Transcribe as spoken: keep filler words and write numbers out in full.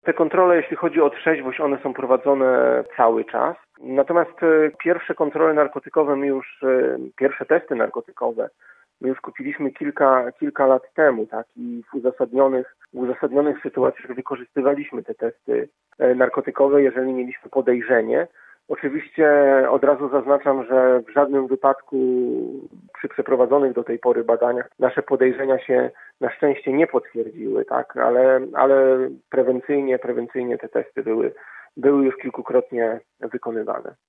Te kontrole, jeśli chodzi o trzeźwość, one są prowadzone cały czas. Natomiast pierwsze kontrole narkotykowe, my już, pierwsze testy narkotykowe, my już kupiliśmy kilka, kilka lat temu, tak, i w uzasadnionych, w uzasadnionych sytuacjach wykorzystywaliśmy te testy narkotykowe, jeżeli mieliśmy podejrzenie. Oczywiście od razu zaznaczam, że w żadnym wypadku przy przeprowadzonych do tej pory badaniach nasze podejrzenia się na szczęście nie potwierdziły, tak, ale, ale prewencyjnie, prewencyjnie te testy były, były już kilkukrotnie wykonywane.